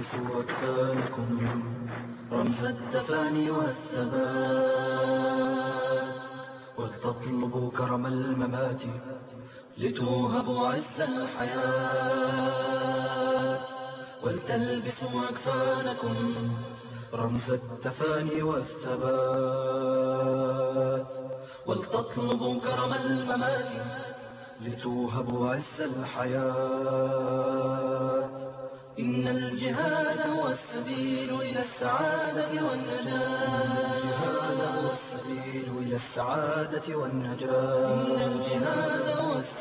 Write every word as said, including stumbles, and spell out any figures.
تلبسوا أكفانكم رمز التفاني والثبات، ولتطلبوا كرم الممات لتوهبوا عز الحياة. ولتلبسوا أكفانكم رمز التفاني والثبات، ولتطلبوا كرم الممات لتوهبوا عز الحياة. إن الجهاد هو السبيل إلى السعادة والنجاة. الجهاد هو السبيل إلى السعادة والنجاة. إن الجهاد هو السبيل